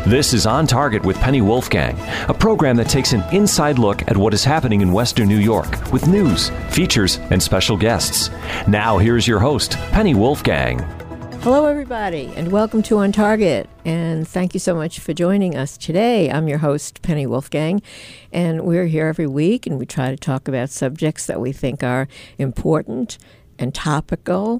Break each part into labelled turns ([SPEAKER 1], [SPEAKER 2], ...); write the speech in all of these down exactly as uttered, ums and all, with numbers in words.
[SPEAKER 1] This is On Target with Penny Wolfgang, a program that takes an inside look at what is happening in Western New York with news, features, and special guests. Now, here's your host, Penny Wolfgang.
[SPEAKER 2] Hello, everybody, and welcome to On Target. And thank you so much for joining us today. I'm your host, Penny Wolfgang, and we're here every week, and we try to talk about subjects that we think are important and topical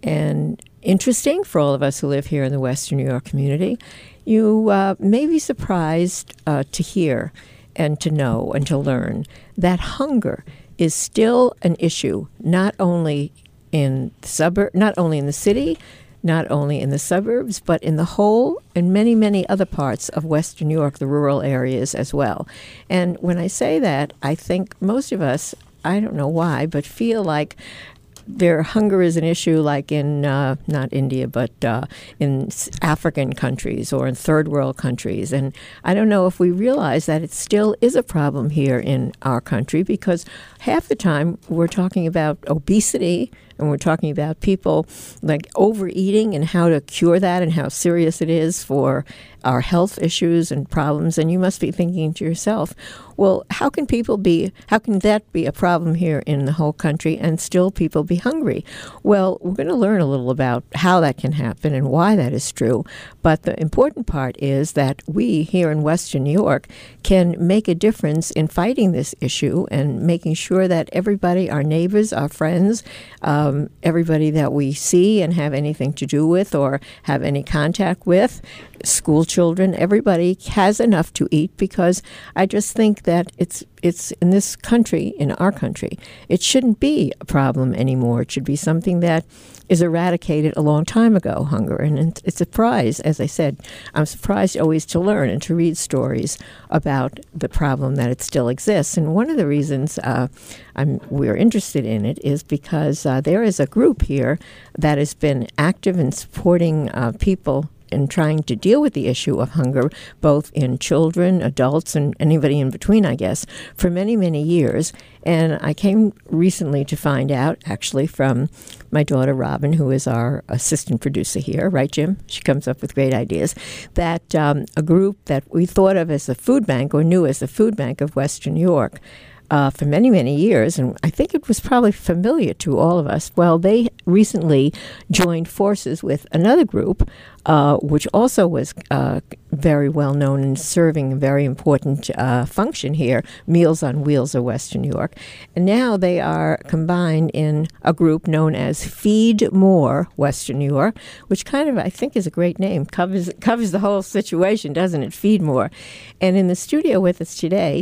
[SPEAKER 2] and interesting for all of us who live here in the Western New York community. You uh, may be surprised uh, to hear and to know and to learn that hunger is still an issue, not only in the suburb, not only in the city, not only in the suburbs, but in the whole and many, many other parts of Western New York, the rural areas as well. And when I say that, I think most of us, I don't know why, but feel like their hunger is an issue like in, uh, not India, but uh, in African countries or in third world countries. And I don't know if we realize that it still is a problem here in our country, because half the time we're talking about obesity and we're talking about people like overeating and how to cure that and how serious it is for our health issues and problems. And you must be thinking to yourself, well, how can people be, how can that be a problem here in the whole country and still people be hungry? Well, we're going to learn a little about how that can happen and why that is true. But the important part is that we here in Western New York can make a difference in fighting this issue and making sure that everybody, our neighbors, our friends, um, everybody that we see and have anything to do with or have any contact with, school children, everybody has enough to eat, because I just think that it's it's in this country, in our country, it shouldn't be a problem anymore. It should be something that is eradicated a long time ago, hunger. And it's a surprise, as I said, I'm surprised always to learn and to read stories about the problem that it still exists. And one of the reasons uh, I'm, we're interested in it is because uh, there is a group here that has been active in supporting uh, people in trying to deal with the issue of hunger, both in children, adults, and anybody in between, I guess, for many, many years. And I came recently to find out, actually, from my daughter, Robin, who is our assistant producer here, right, Jim? She comes up with great ideas, that um, a group that we thought of as the food bank, or knew as the food bank of Western New York, Uh, for many, many years, and I think it was probably familiar to all of us. Well, they recently joined forces with another group, uh, which also was uh, very well known in serving a very important uh, function here, Meals on Wheels of Western New York. And now they are combined in a group known as Feed More Western New York, which kind of, I think, is a great name. Covers, covers the whole situation, doesn't it? Feed More. And in the studio with us today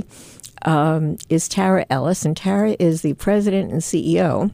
[SPEAKER 2] Um, is Tara Ellis, and Tara is the president and C E O.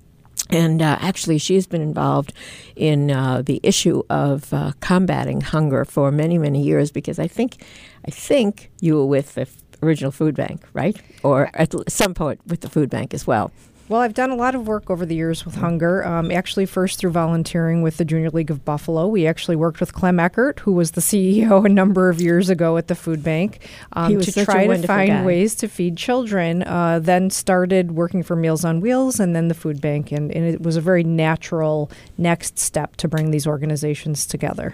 [SPEAKER 2] And uh, actually, she's been involved in uh, the issue of uh, combating hunger for many, many years, because I think, I think you were with the original food bank, right? Or at some point with the food bank as well.
[SPEAKER 3] Well, I've done a lot of work over the years with hunger, um, actually first through volunteering with the Junior League of Buffalo. We actually worked with Clem Eckert, who was the C E O a number of years ago at the food bank, um, to try to find
[SPEAKER 2] guy.
[SPEAKER 3] ways to feed children, uh, then started working for Meals on Wheels and then the food bank. And, and it was a very natural next step to bring these organizations together.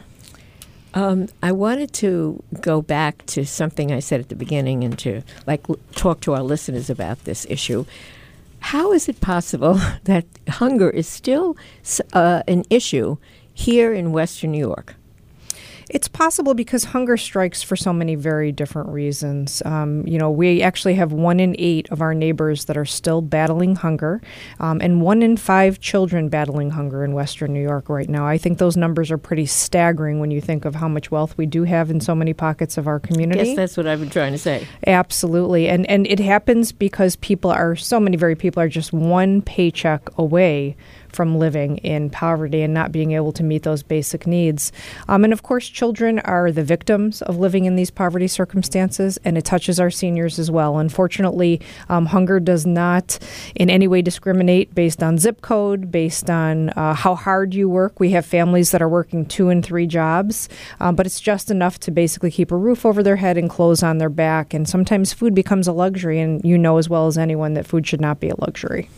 [SPEAKER 2] Um, I wanted to go back to something I said at the beginning and to like l- talk to our listeners about this issue. How is it possible that hunger is still uh, an issue here in Western New York?
[SPEAKER 3] It's possible because hunger strikes for so many very different reasons. Um, you know, we actually have one in eight of our neighbors that are still battling hunger, um, and one in five children battling hunger in Western New York right now. I think those numbers are pretty staggering when you think of how much wealth we do have in so many pockets of our community.
[SPEAKER 2] I guess that's what I've been trying to say.
[SPEAKER 3] Absolutely. And, and it happens because people are, so many very people are just one paycheck away from living in poverty and not being able to meet those basic needs. Um, and of course, children are the victims of living in these poverty circumstances, and it touches our seniors as well. Unfortunately, um, hunger does not in any way discriminate based on zip code, based on uh, how hard you work. We have families that are working two and three jobs, um, but it's just enough to basically keep a roof over their head and clothes on their back. And sometimes food becomes a luxury, and you know as well as anyone that food should not be a luxury.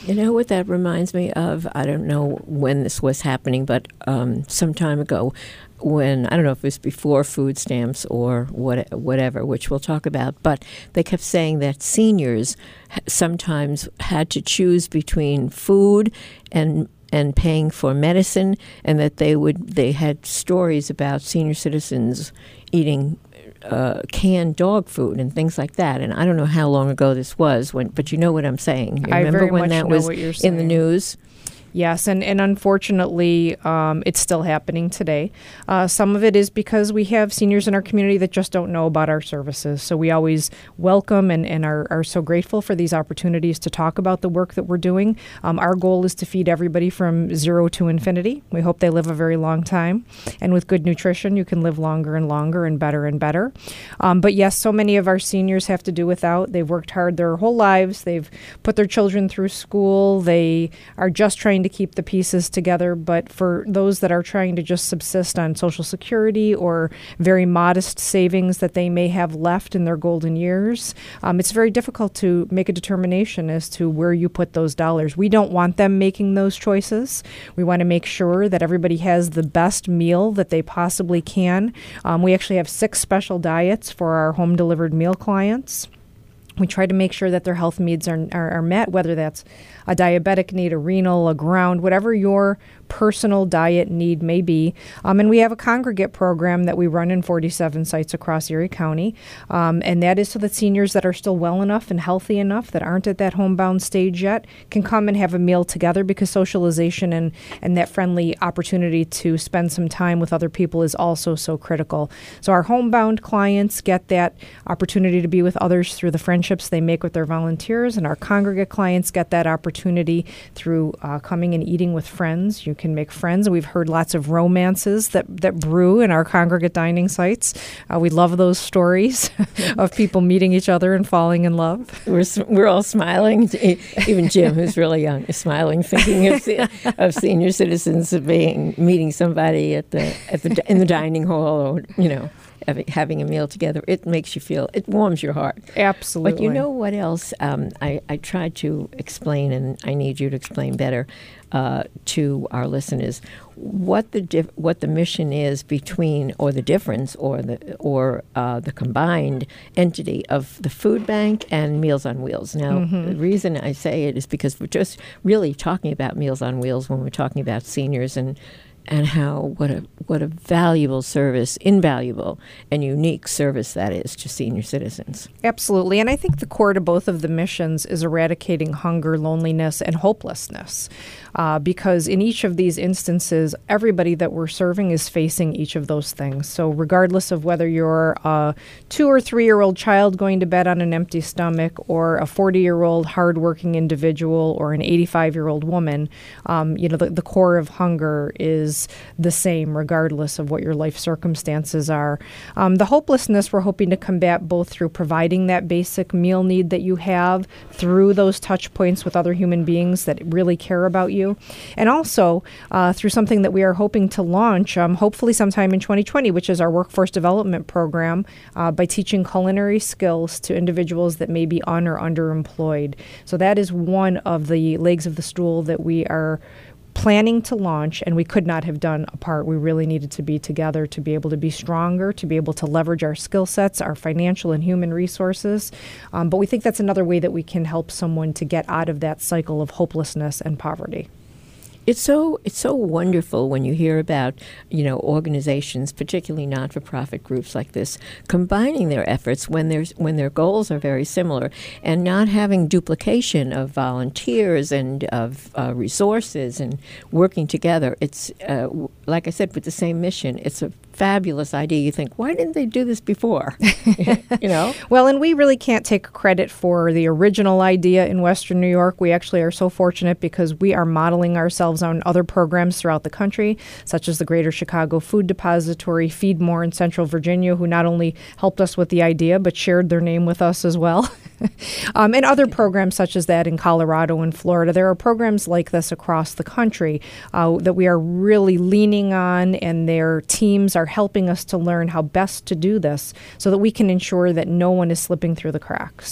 [SPEAKER 2] You know what that reminds me of? I don't know when this was happening, but um, some time ago, when, I don't know if it was before food stamps or what, whatever, which we'll talk about, but they kept saying that seniors sometimes had to choose between food and and paying for medicine, and that they would they had stories about senior citizens eating uh, canned dog food and things like that. And I don't know how long ago this was, when, but you know what I'm saying. You
[SPEAKER 3] I
[SPEAKER 2] remember
[SPEAKER 3] very
[SPEAKER 2] when
[SPEAKER 3] much
[SPEAKER 2] that
[SPEAKER 3] know
[SPEAKER 2] was
[SPEAKER 3] what you're
[SPEAKER 2] in the
[SPEAKER 3] saying.
[SPEAKER 2] news?
[SPEAKER 3] Yes, and, and unfortunately, um, it's still happening today. Uh, some of it is because we have seniors in our community that just don't know about our services. So we always welcome and, and are, are so grateful for these opportunities to talk about the work that we're doing. Um, our goal is to feed everybody from zero to infinity. We hope they live a very long time. And with good nutrition, you can live longer and longer and better and better. Um, but yes, so many of our seniors have to do without. They've worked hard their whole lives. They've put their children through school. They are just trying to keep the pieces together. But for those that are trying to just subsist on Social Security or very modest savings that they may have left in their golden years, um, it's very difficult to make a determination as to where you put those dollars. We don't want them making those choices. We want to make sure that everybody has the best meal that they possibly can. Um, we actually have six special diets for our home delivered meal clients. We try to make sure that their health needs are, are, are met, whether that's a diabetic need, a renal, a ground, whatever your personal diet need may be. Um, and we have a congregate program that we run in forty-seven sites across Erie County. Um, and that is so that seniors that are still well enough and healthy enough, that aren't at that homebound stage yet, can come and have a meal together, because socialization and, and that friendly opportunity to spend some time with other people is also so critical. So our homebound clients get that opportunity to be with others through the friendships they make with their volunteers, and our congregate clients get that opportunity through uh, coming and eating with friends. You can make friends. We've heard lots of romances that, that brew in our congregate dining sites. Uh, we love those stories of people meeting each other and falling in love.
[SPEAKER 2] We're we're all smiling. Even Jim, who's really young, is smiling, thinking of, of senior citizens being meeting somebody at the at the in the dining hall, or you know, having a meal together. It makes you feel, it warms your heart.
[SPEAKER 3] Absolutely.
[SPEAKER 2] But you know what else? Um, I I tried to explain, and I need you to explain better uh, to our listeners what the dif- what the mission is between, or the difference, or the or uh, the combined entity of the food bank and Meals on Wheels. Now, mm-hmm. the reason I say it is because we're just really talking about Meals on Wheels when we're talking about seniors, and and how what a what a valuable service, invaluable and unique service that is to senior citizens.
[SPEAKER 3] Absolutely. And I think the core to both of the missions is eradicating hunger, loneliness, and hopelessness. Uh, because in each of these instances, everybody that we're serving is facing each of those things. So regardless of whether you're a two or three-year-old child going to bed on an empty stomach, or a forty-year-old hardworking individual, or an eighty-five-year-old woman, um, you know, the, the core of hunger is the same regardless of what your life circumstances are. Um, the hopelessness we're hoping to combat both through providing that basic meal need that you have, through those touch points with other human beings that really care about you, and also uh, through something that we are hoping to launch, um, hopefully sometime in twenty twenty, which is our workforce development program, uh, by teaching culinary skills to individuals that may be un or underemployed. So that is one of the legs of the stool that we are planning to launch, and we could not have done apart. We really needed to be together to be able to be stronger, to be able to leverage our skill sets, our financial and human resources. Um, but we think that's another way that we can help someone to get out of that cycle of hopelessness and poverty.
[SPEAKER 2] It's so it's so wonderful when you hear about, you know, organizations, particularly not-for-profit groups like this, combining their efforts when there's when their goals are very similar, and not having duplication of volunteers and of uh, resources, and working together. It's uh, like I said, with the same mission. It's a fabulous idea. You think, why didn't they do this before? You know?
[SPEAKER 3] Well, and we really can't take credit for the original idea in Western New York. We actually are so fortunate because we are modeling ourselves on other programs throughout the country, such as the Greater Chicago Food Depository, Feed More in Central Virginia, who not only helped us with the idea, but shared their name with us as well. um, and other programs such as that in Colorado and Florida. There are programs like this across the country uh, that we are really leaning on, and their teams are helping us to learn how best to do this so that we can ensure that no one is slipping through the cracks.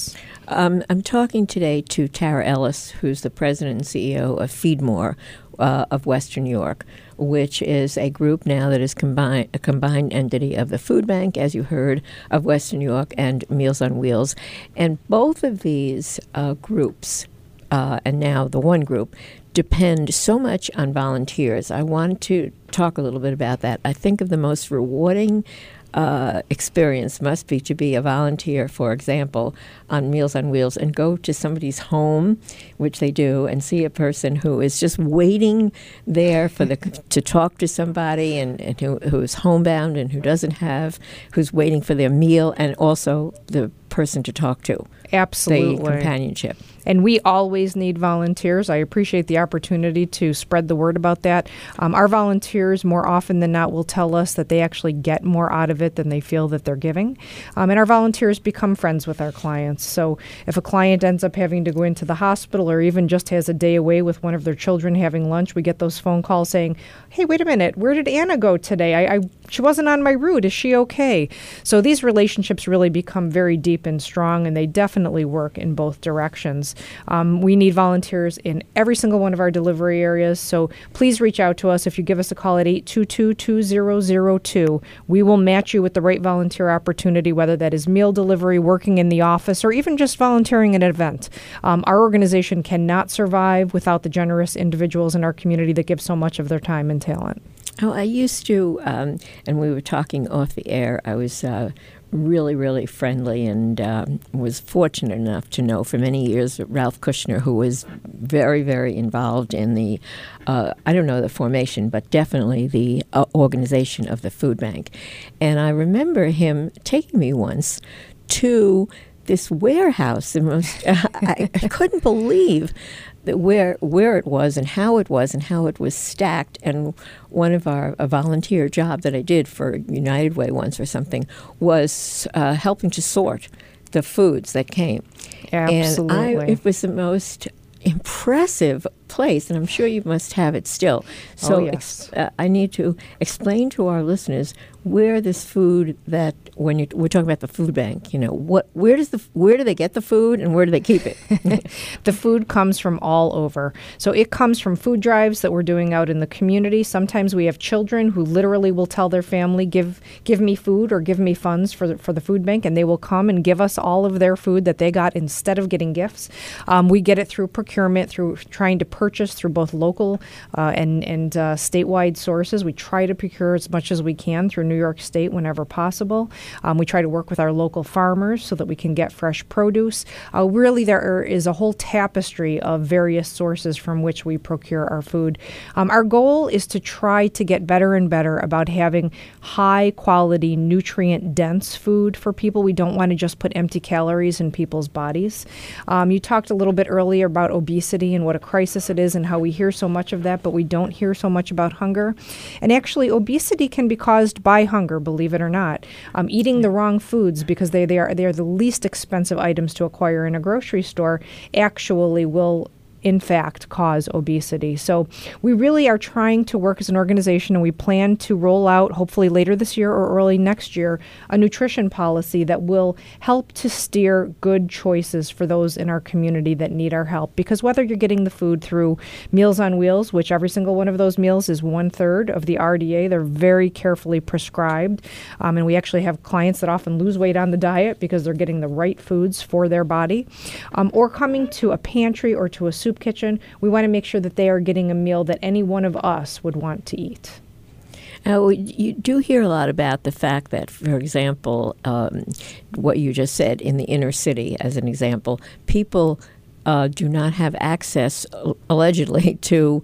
[SPEAKER 2] Um, I'm talking today to Tara Ellis, who's the president and C E O of Feedmore uh, of Western New York, which is a group now that is combined, a combined entity of the Food Bank, as you heard, of Western New York, and Meals on Wheels. And both of these uh, groups, uh, and now the one group, depend so much on volunteers. I want to talk a little bit about that. I think of the most rewarding Uh, experience must be to be a volunteer, for example, on Meals on Wheels, and go to somebody's home, which they do, and see a person who is just waiting there for the to talk to somebody, and, and who, who is homebound and who doesn't have, who's waiting for their meal, and also the person to talk to.
[SPEAKER 3] Absolutely.
[SPEAKER 2] The companionship.
[SPEAKER 3] And we always need volunteers. I appreciate the opportunity to spread the word about that. Um, our volunteers, more often than not, will tell us that they actually get more out of it than they feel that they're giving. Um, and our volunteers become friends with our clients. So if a client ends up having to go into the hospital, or even just has a day away with one of their children having lunch, we get those phone calls saying, hey, wait a minute, where did Anna go today? I, I she wasn't on my route. Is she okay? So these relationships really become very deep and strong, and they definitely work in both directions. Um, we need volunteers in every single one of our delivery areas, so please reach out to us. If you give us a call at eight two two, two zero zero two, we will match you with the right volunteer opportunity, whether that is meal delivery, working in the office, or even just volunteering at an event. Um, our organization cannot survive without the generous individuals in our community that give so much of their time and talent.
[SPEAKER 2] Oh, I used to, um, and we were talking off the air, I was uh, really, really friendly, and um, was fortunate enough to know for many years Ralph Kushner, who was very, very involved in the, uh, I don't know the formation, but definitely the uh, organization of the food bank. And I remember him taking me once to this warehouse. The most, uh, I, I couldn't believe that where where it was and how it was and how it was stacked. And one of our a volunteer job that I did for United Way once or something was uh, helping to sort the foods that came.
[SPEAKER 3] Absolutely.
[SPEAKER 2] And I, it was the most impressive place, and I'm sure you must have it still. So
[SPEAKER 3] oh, yes.
[SPEAKER 2] ex- uh, I need to explain to our listeners where this food that when you we're talking about the food bank, you know, what where does the where do they get the food and where do they keep it?
[SPEAKER 3] The food comes from all over. So it comes from food drives that we're doing out in the community. Sometimes we have children who literally will tell their family, give give me food or give me funds for the, for the food bank, and they will come and give us all of their food that they got instead of getting gifts. Um, we get it through procurement, through trying to purchase through both local uh, and, and uh, statewide sources. We try to procure as much as we can through New York State whenever possible. Um, we try to work with our local farmers so that we can get fresh produce. Uh, really, there is a whole tapestry of various sources from which we procure our food. Um, our goal is to try to get better and better about having high-quality, nutrient-dense food for people. We don't want to just put empty calories in people's bodies. Um, you talked a little bit earlier about obesity and what a crisis it is and how we hear so much of that, but we don't hear so much about hunger. And actually, obesity can be caused by hunger, believe it or not. Um, eating the wrong foods because they, they are they are the least expensive items to acquire in a grocery store actually will in fact cause obesity. So we really are trying to work as an organization, and we plan to roll out, hopefully later this year or early next year, a nutrition policy that will help to steer good choices for those in our community that need our help. Because whether you're getting the food through Meals on Wheels, which every single one of those meals is one third of the R D A, they're very carefully prescribed. Um, and we actually have clients that often lose weight on the diet because they're getting the right foods for their body. Um, or coming to a pantry or to a soup kitchen, we want to make sure that they are getting a meal that any one of us would want to eat.
[SPEAKER 2] Now, you do hear a lot about the fact that, for example, um, what you just said in the inner city, as an example, people uh, do not have access, allegedly, to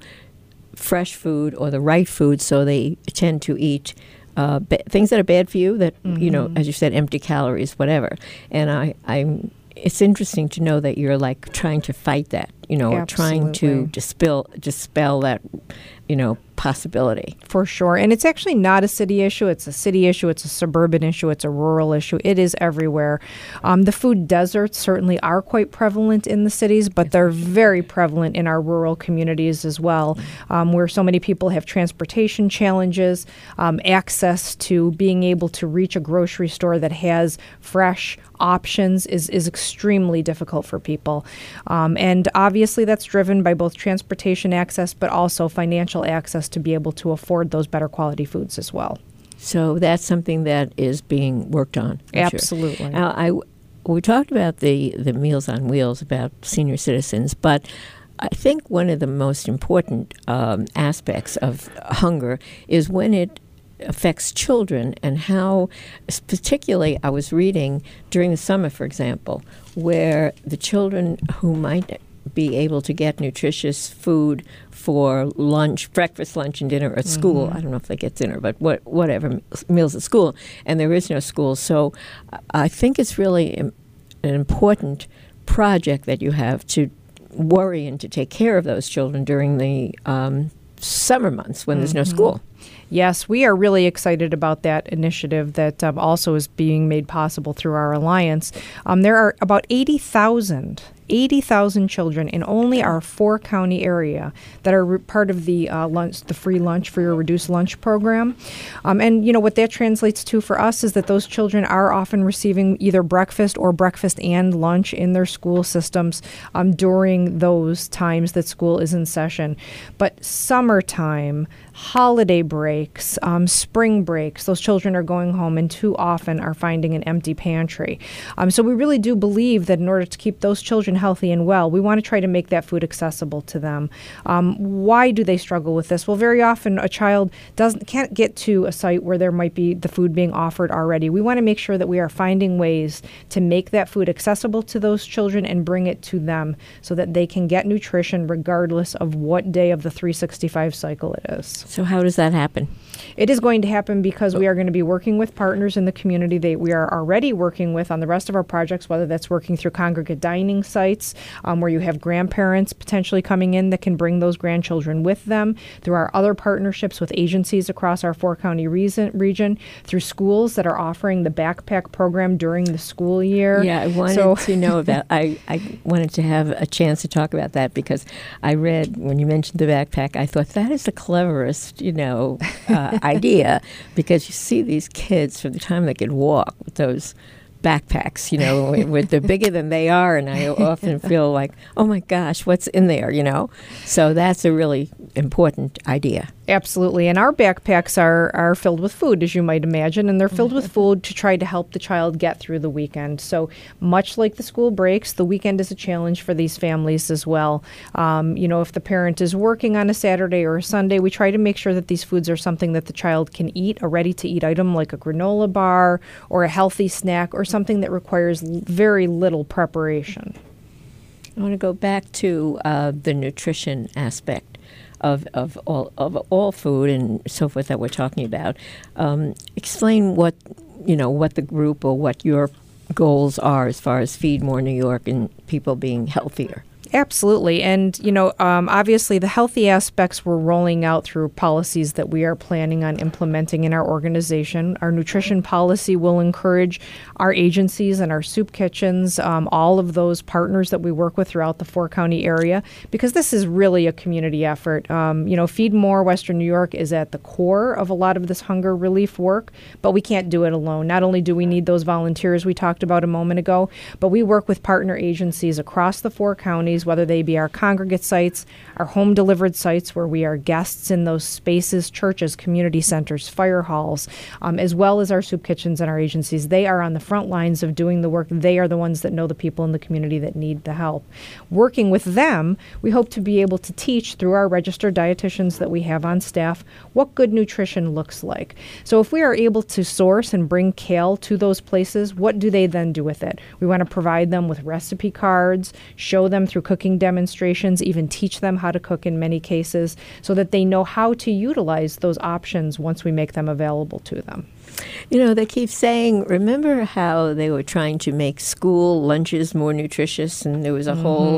[SPEAKER 2] fresh food or the right food, so they tend to eat uh, ba- things that are bad for you, that, mm-hmm. you know, as you said, empty calories, whatever. And I, I'm, it's interesting to know that you're, like, trying to fight that. you know, are trying to
[SPEAKER 3] Absolutely.
[SPEAKER 2] dispel dispel that, you know, possibility.
[SPEAKER 3] For sure. And it's actually not a city issue. It's a city issue. It's a suburban issue. It's a rural issue. It is everywhere. Um, the food deserts certainly are quite prevalent in the cities, but they're very prevalent in our rural communities as well, um, where so many people have transportation challenges, um, access to being able to reach a grocery store that has fresh options is, is extremely difficult for people. Um, and obviously that's driven by both transportation access, but also financial access to be able to afford those better quality foods as well.
[SPEAKER 2] So that's something that is being worked on. I'm sure.
[SPEAKER 3] Absolutely.
[SPEAKER 2] Now, I, we talked about the, the Meals on Wheels, about senior citizens, but I think one of the most important um, aspects of hunger is when it affects children, and how, particularly I was reading during the summer, for example, where the children who might be able to get nutritious food for lunch, breakfast, lunch, and dinner at school.
[SPEAKER 3] Mm-hmm.
[SPEAKER 2] I don't know if they get dinner, but what, whatever, meals at school, and there is no school. So I think it's really an important project that you have to worry and to take care of those children during the um, summer months when mm-hmm. there's no school.
[SPEAKER 3] Yes, we are really excited about that initiative that um, also is being made possible through our alliance. Um, there are about eighty thousand eighty thousand children in only our four-county area that are re- part of the uh, lunch, the free lunch for your reduced lunch program. Um, and, you know, what that translates to for us is that those children are often receiving either breakfast or breakfast and lunch in their school systems um, during those times that school is in session. But summertime, holiday breaks, um, spring breaks, those children are going home and too often are finding an empty pantry. Um, so we really do believe that in order to keep those children healthy and well, we want to try to make that food accessible to them. Um, why do they struggle with this? Well, very often a child doesn't can't get to a site where there might be the food being offered already. We want to make sure that we are finding ways to make that food accessible to those children and bring it to them so that they can get nutrition regardless of what day of the three sixty-five cycle it is.
[SPEAKER 2] So how does that happen?
[SPEAKER 3] It is going to happen because we are going to be working with partners in the community that we are already working with on the rest of our projects, whether that's working through congregate dining sites, um, where you have grandparents potentially coming in that can bring those grandchildren with them, through our other partnerships with agencies across our four-county reason, region, through schools that are offering the backpack program during the school year.
[SPEAKER 2] Yeah, I wanted
[SPEAKER 3] so,
[SPEAKER 2] to know about, I, I wanted to have a chance to talk about that because I read, when you mentioned the backpack, I thought that is the cleverest, you know, uh, idea, because you see these kids from the time they can walk with those backpacks, you know, with they're bigger than they are, and I often feel like, oh my gosh, what's in there, you know? So that's a really important idea.
[SPEAKER 3] Absolutely. And our backpacks are, are filled with food, as you might imagine, and they're filled with food to try to help the child get through the weekend. So much like the school breaks, the weekend is a challenge for these families as well. Um, you know, if the parent is working on a Saturday or a Sunday, we try to make sure that these foods are something that the child can eat, a ready-to-eat item like a granola bar or a healthy snack or something that requires l- very little preparation.
[SPEAKER 2] I want to go back to uh, the nutrition aspect of of all of all food and so forth that we're talking about. Um, explain what you know what the group or what your goals are as far as Feed More New York and people being healthier.
[SPEAKER 3] Absolutely. And, you know, um, obviously the healthy aspects we're rolling out through policies that we are planning on implementing in our organization. Our nutrition policy will encourage our agencies and our soup kitchens, um, all of those partners that we work with throughout the four-county area, because this is really a community effort. Um, you know, Feed More Western New York is at the core of a lot of this hunger relief work, but we can't do it alone. Not only do we need those volunteers we talked about a moment ago, but we work with partner agencies across the four counties, whether they be our congregate sites, our home-delivered sites where we are guests in those spaces, churches, community centers, fire halls, um, as well as our soup kitchens and our agencies. They are on the front lines of doing the work. They are the ones that know the people in the community that need the help. Working with them, we hope to be able to teach through our registered dietitians that we have on staff what good nutrition looks like. So if we are able to source and bring kale to those places, what do they then do with it? We want to provide them with recipe cards, show them through cooking demonstrations, even teach them how to cook in many cases so that they know how to utilize those options once we make them available to them.
[SPEAKER 2] You know, they keep saying, remember how they were trying to make school lunches more nutritious, and there was a mm-hmm. whole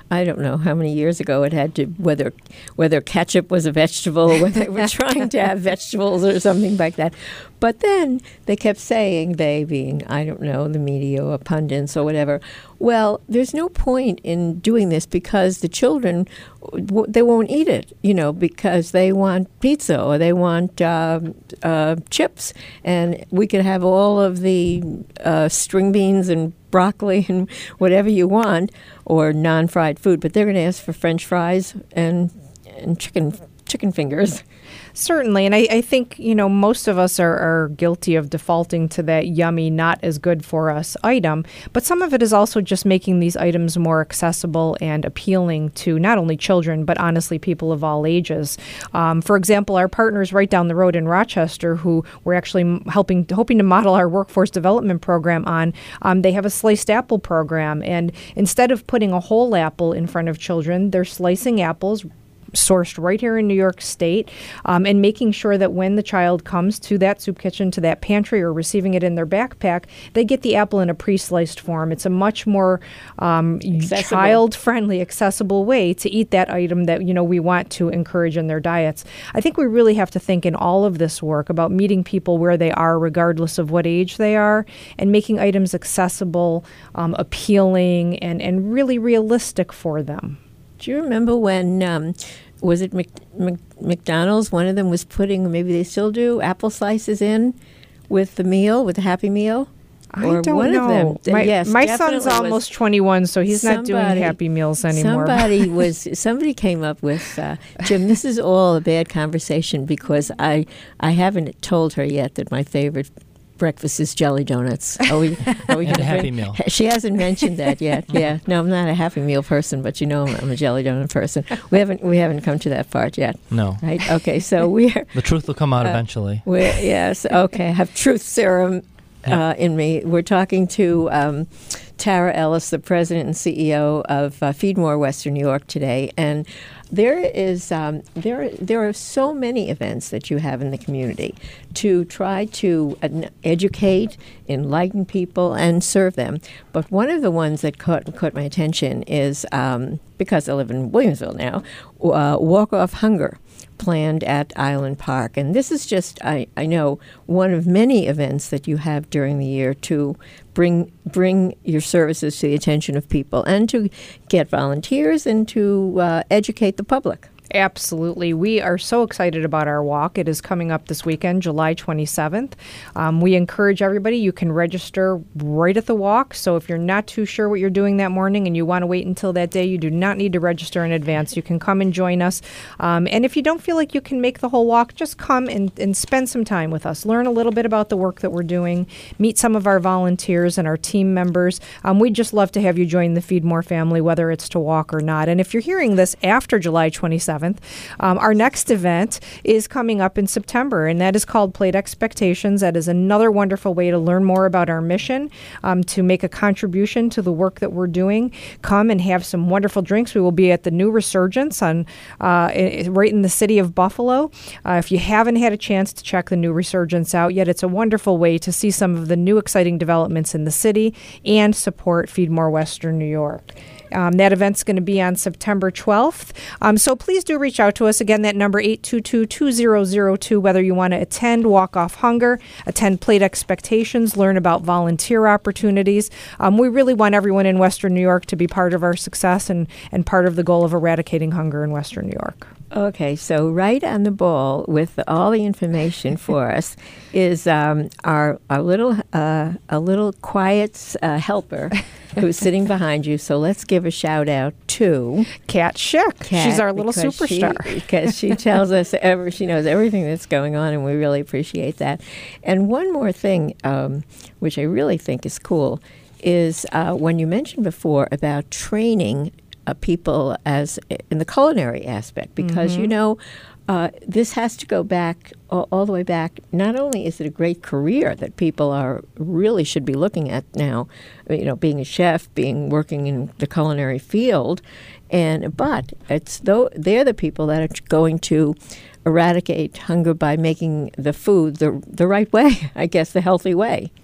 [SPEAKER 2] I don't know how many years ago it had to, whether whether ketchup was a vegetable, whether they were trying to have vegetables or something like that. But then they kept saying, they being, I don't know, the media or pundits or whatever, well, there's no point in doing this because the children, w- they won't eat it, you know, because they want pizza or they want uh, uh, chips. And we could have all of the uh, string beans and broccoli and whatever you want, or non-fried food, but they're going to ask for French fries and and chicken chicken fingers.
[SPEAKER 3] Certainly, and I, I think, you know, most of us are, are guilty of defaulting to that yummy, not as good for us item, but some of it is also just making these items more accessible and appealing to not only children, but honestly, people of all ages. Um, for example, our partners right down the road in Rochester, who we're actually helping, hoping to model our workforce development program on, um, they have a sliced apple program, and instead of putting a whole apple in front of children, they're slicing apples sourced right here in New York State, um, and making sure that when the child comes to that soup kitchen, to that pantry, or receiving it in their backpack, they get the apple in a pre-sliced form. It's a much more um, child-friendly, accessible way to eat that item that, you know, we want to encourage in their diets. I think we really have to think in all of this work about meeting people where they are, regardless of what age they are, and making items accessible, um, appealing, and, and really realistic for them.
[SPEAKER 2] Do you remember when, um, was it Mc, Mc, McDonald's, one of them was putting, maybe they still do, apple slices in with the meal, with the Happy Meal?
[SPEAKER 3] I
[SPEAKER 2] or
[SPEAKER 3] don't
[SPEAKER 2] one
[SPEAKER 3] know.
[SPEAKER 2] Of them.
[SPEAKER 3] My,
[SPEAKER 2] yes,
[SPEAKER 3] my son's almost twenty-one, so he's somebody, not doing Happy Meals anymore.
[SPEAKER 2] Somebody was somebody came up with, uh, Jim, this is all a bad conversation because I I haven't told her yet that my favorite breakfast is jelly donuts. Are we, are we
[SPEAKER 4] and a Happy
[SPEAKER 2] bring,
[SPEAKER 4] Meal.
[SPEAKER 2] She hasn't mentioned that yet. Yeah, no, I'm not a Happy Meal person, but you know I'm a jelly donut person. We haven't we haven't come to that part yet.
[SPEAKER 4] No.
[SPEAKER 2] Right? Okay, so we're
[SPEAKER 4] the truth will come out
[SPEAKER 2] uh,
[SPEAKER 4] eventually.
[SPEAKER 2] We're, yes. Okay, I have truth serum uh, in me. We're talking to um, Tara Ellis, the president and C E O of uh, Feed More Western New York today, and there is um, there there are so many events that you have in the community to try to uh, educate, enlighten people, and serve them. But one of the ones that caught caught my attention is um, because I live in Williamsville now, uh, Walk Off Hunger, planned at Island Park. And this is just, I, I know, one of many events that you have during the year to bring bring your services to the attention of people and to get volunteers and to uh, educate the public.
[SPEAKER 3] Absolutely. We are so excited about our walk. It is coming up this weekend, July twenty-seventh. Um, we encourage everybody. You can register right at the walk. So if you're not too sure what you're doing that morning and you want to wait until that day, you do not need to register in advance. You can come and join us. Um, and if you don't feel like you can make the whole walk, just come and, and spend some time with us. Learn a little bit about the work that we're doing. Meet some of our volunteers and our team members. Um, we'd just love to have you join the Feed More family, whether it's to walk or not. And if you're hearing this after July twenty-seventh, Um, our next event is coming up in September, and that is called Plate Expectations. That is another wonderful way to learn more about our mission, um, to make a contribution to the work that we're doing. Come and have some wonderful drinks. We will be at the New Resurgence on uh, right in the city of Buffalo. Uh, if you haven't had a chance to check the New Resurgence out yet, it's a wonderful way to see some of the new exciting developments in the city and support Feed More Western New York. Um, that event's going to be on September twelfth. Um, so please do reach out to us. Again, that number eight two two, two zero zero two, whether you want to attend Walk Off Hunger, attend Plate Expectations, learn about volunteer opportunities. Um, we really want everyone in Western New York to be part of our success and, and part of the goal of eradicating hunger in Western New York.
[SPEAKER 2] Okay, so right on the ball with all the information for us is um, our our little uh, a little quiet uh, helper who's sitting behind you. So let's give a shout out to
[SPEAKER 3] Kat Schick.
[SPEAKER 2] Kat,
[SPEAKER 3] she's our little
[SPEAKER 2] because
[SPEAKER 3] superstar
[SPEAKER 2] she, because she tells us ever she knows everything that's going on, and we really appreciate that. And one more thing, um, which I really think is cool, is uh, when you mentioned before about training Uh, people as in the culinary aspect, because mm-hmm. you know uh, this has to go back all, all the way back. Not only is it a great career that people are really should be looking at now, you know, being a chef, being working in the culinary field, and but it's though they're the people that are going to eradicate hunger by making the food the the right way, I guess, the healthy way.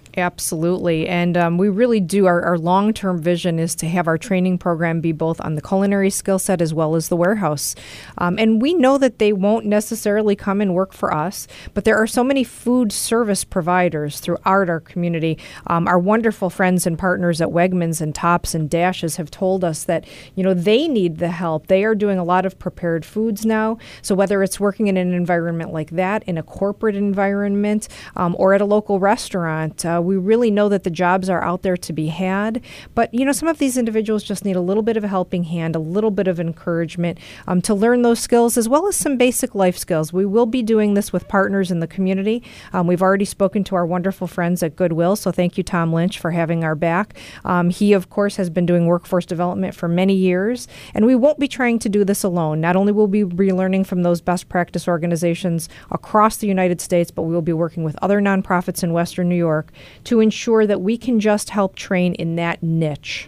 [SPEAKER 3] Absolutely. And um, we really do. Our, our long-term vision is to have our training program be both on the culinary skill set as well as the warehouse. Um, and we know that they won't necessarily come and work for us, but there are so many food service providers throughout our community. Um, our wonderful friends and partners at Wegmans and Tops and Dashes have told us that, you know, they need the help. They are doing a lot of prepared foods now. So whether it's working in an environment like that, in a corporate environment, um, or at a local restaurant, uh, we really know that the jobs are out there to be had. But, you know, some of these individuals just need a little bit of a helping hand, a little bit of encouragement um, to learn those skills, as well as some basic life skills. We will be doing this with partners in the community. Um, we've already spoken to our wonderful friends at Goodwill, so thank you, Tom Lynch, for having our back. Um, he, of course, has been doing workforce development for many years, and we won't be trying to do this alone. Not only will we be learning from those best practice organizations across the United States, but we will be working with other nonprofits in Western New York to ensure that we can just help train in that niche.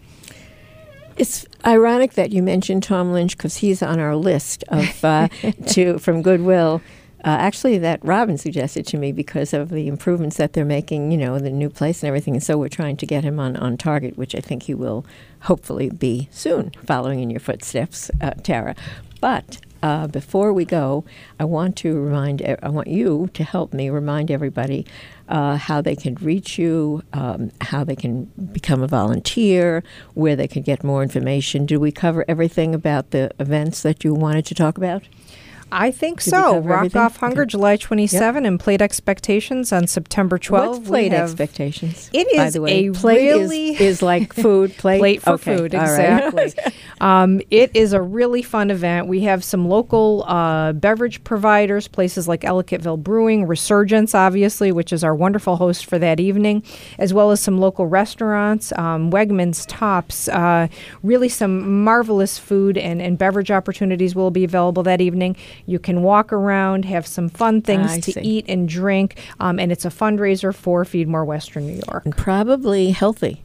[SPEAKER 2] It's ironic that you mentioned Tom Lynch because he's on our list of uh, to from Goodwill. Uh, actually, that Robin suggested to me because of the improvements that they're making, you know, the new place and everything. And so we're trying to get him on, on target, which I think he will hopefully be soon, following in your footsteps, uh, Tara. But uh, before we go, I want to remind, I want you to help me remind everybody uh, how they can reach you, um, how they can become a volunteer, where they can get more information. Did we cover everything about the events that you wanted to talk about?
[SPEAKER 3] I think
[SPEAKER 2] Did
[SPEAKER 3] so.
[SPEAKER 2] we cover
[SPEAKER 3] Rock
[SPEAKER 2] everything?
[SPEAKER 3] Off Hunger,
[SPEAKER 2] Okay.
[SPEAKER 3] July twenty-seventh,
[SPEAKER 2] Yep.
[SPEAKER 3] and Plate Expectations on September twelfth.
[SPEAKER 2] What's plate
[SPEAKER 3] We have-
[SPEAKER 2] expectations?
[SPEAKER 3] It
[SPEAKER 2] by
[SPEAKER 3] is
[SPEAKER 2] the way.
[SPEAKER 3] a
[SPEAKER 2] plate
[SPEAKER 3] really
[SPEAKER 2] is, is like food. Plate,
[SPEAKER 3] Plate for
[SPEAKER 2] Okay,
[SPEAKER 3] food,
[SPEAKER 2] all right.
[SPEAKER 3] exactly. um, it is a really fun event. We have some local uh, beverage providers, places like Ellicottville Brewing, Resurgence, obviously, which is our wonderful host for that evening, as well as some local restaurants, um, Wegmans, Tops. Uh, really some marvelous food and, and beverage opportunities will be available that evening. You can walk around, have some fun things
[SPEAKER 2] I
[SPEAKER 3] to
[SPEAKER 2] see.
[SPEAKER 3] eat and drink, um, and it's a fundraiser for Feed More Western New York.
[SPEAKER 2] And probably healthy.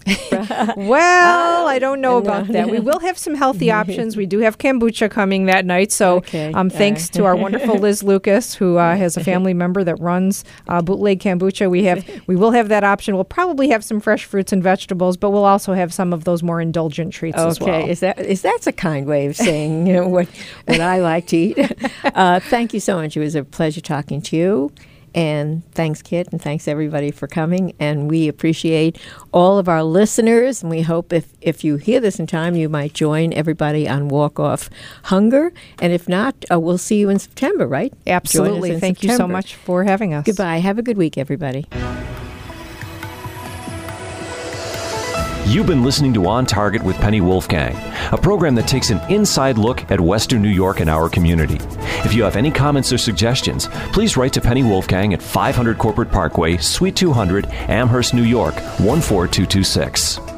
[SPEAKER 3] Well, I don't know
[SPEAKER 2] no.
[SPEAKER 3] about that. We will have some healthy options. We do have kombucha coming that night. So
[SPEAKER 2] Okay,
[SPEAKER 3] um, thanks
[SPEAKER 2] all
[SPEAKER 3] to our wonderful Liz Lucas, who uh, has a family member that runs uh, Bootleg Kombucha. We have, we will have that option. We'll probably have some fresh fruits and vegetables, but we'll also have some of those more indulgent treats as well.
[SPEAKER 2] Okay, is that is that's a kind way of saying, you know, what what I like to eat. Uh, thank you so much. It was a pleasure talking to you. And thanks, Kit, and thanks, everybody, for coming. And we appreciate all of our listeners. And we hope if, if you hear this in time, you might join everybody on Walk Off Hunger. And if not, uh, we'll see you in September, right? Join us
[SPEAKER 3] Absolutely.
[SPEAKER 2] in
[SPEAKER 3] Thank you so
[SPEAKER 2] September.
[SPEAKER 3] much for having us.
[SPEAKER 2] Goodbye. Have a good week, everybody.
[SPEAKER 1] You've been listening to On Target with Penny Wolfgang, a program that takes an inside look at Western New York and our community. If you have any comments or suggestions, please write to Penny Wolfgang at five hundred Corporate Parkway, Suite two hundred, Amherst, New York, one four two two six.